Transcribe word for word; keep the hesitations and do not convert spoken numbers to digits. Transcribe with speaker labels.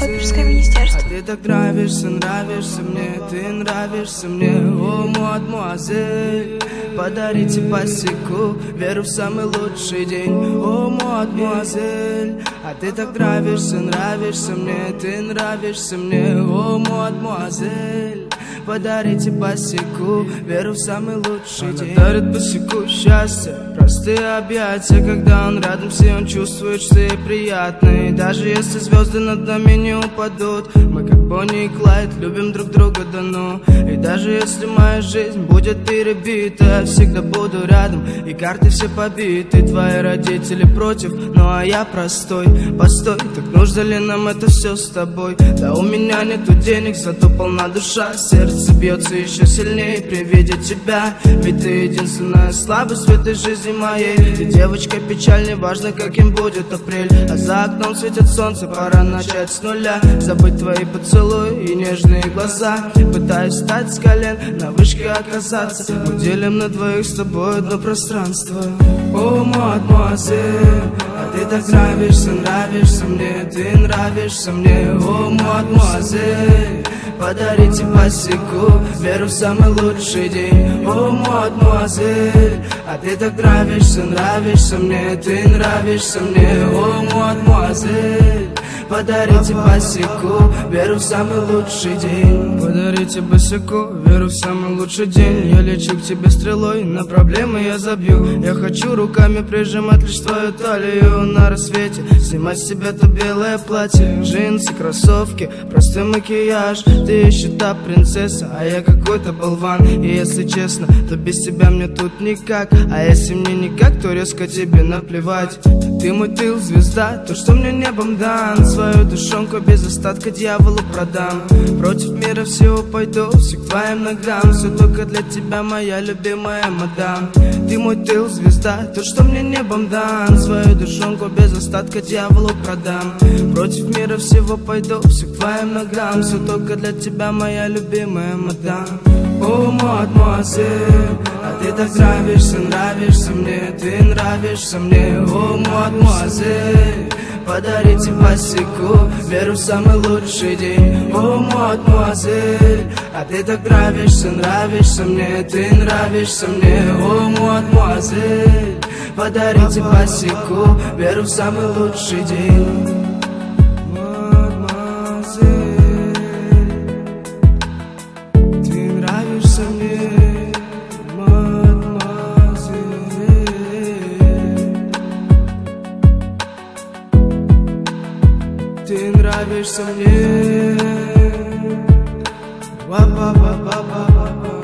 Speaker 1: Оперское министерство.
Speaker 2: А ты так нравишься, нравишься мне, ты нравишься мне, о, мадемуазель. Подарите пасеку, веру в самый лучший день, о, мадемуазель. А ты так нравишься, нравишься мне, ты нравишься мне, о, мадемуазель. Подарите пасеку, веру в самый лучший Она день. Дарит босику счастье, простые объятия. Когда он рядом, все он чувствует, что ей приятно. И даже если звезды над нами не упадут, мы как Бонни и Клайд любим друг друга до ну. И даже если моя жизнь будет перебита, я всегда буду рядом, и карты все побиты. Твои родители против, ну а я простой. Постой, так нужно ли нам это все с тобой? Да у меня нету денег, зато полна душа. Сердце бьется еще сильнее при виде тебя. Ведь ты единственная слабость в этой жизни моей. Ты девочка печаль, не важно каким будет апрель. А за окном светит солнце, пора начать с нуля. Забыть твои поцелуи и нежные глаза. Пытаюсь встать с колен, на вышке оказаться. Мы делим на двоих с тобой одно пространство. О, мадемуазель, а ты так нравишься, нравишься мне, ты нравишься мне, о, мадемуазель. Подарите пасеку, веру в самый лучший день, о, мадемуазель. А ты так нравишься, нравишься мне, ты нравишься мне, о, мадемуазель. Подарите пасеку, веру в самый лучший день. Подарите босику, веру в самый лучший день. Я лечу к тебе стрелой, на проблемы я забью. Я хочу руками прижимать лишь твою талию. На рассвете снимать с себя то белое платье, джинсы, кроссовки, простой макияж. Ты еще та принцесса, а я какой-то болван. И если честно, то без тебя мне тут никак. А если мне никак, то резко тебе наплевать. Ты мой тыл, звезда, то, что мне небом дан. Свою душонку без остатка дьяволу продам. Против мира всего пойду, все к твоим ногам. Все только для тебя, моя любимая мадам. Ты мой тыл, звезда, то, что мне небом дан. Свою душонку без остатка дьяволу продам. Против мира всего пойду, все к твоим ногам. Все только для тебя, моя любимая мадам. О, мадемуазель, а ты так нравишься, нравишься мне, ты нравишься мне, о, мадемуазель. Подарите пасеку, веру в самый лучший день, о, мадемуазель. А ты так нравишься, нравишься мне, ты нравишься мне, о, мадемуазель. Подарите пасеку, веру в самый лучший день. Ты нравишься мне, ва-ва-ва-ва-ва-ва.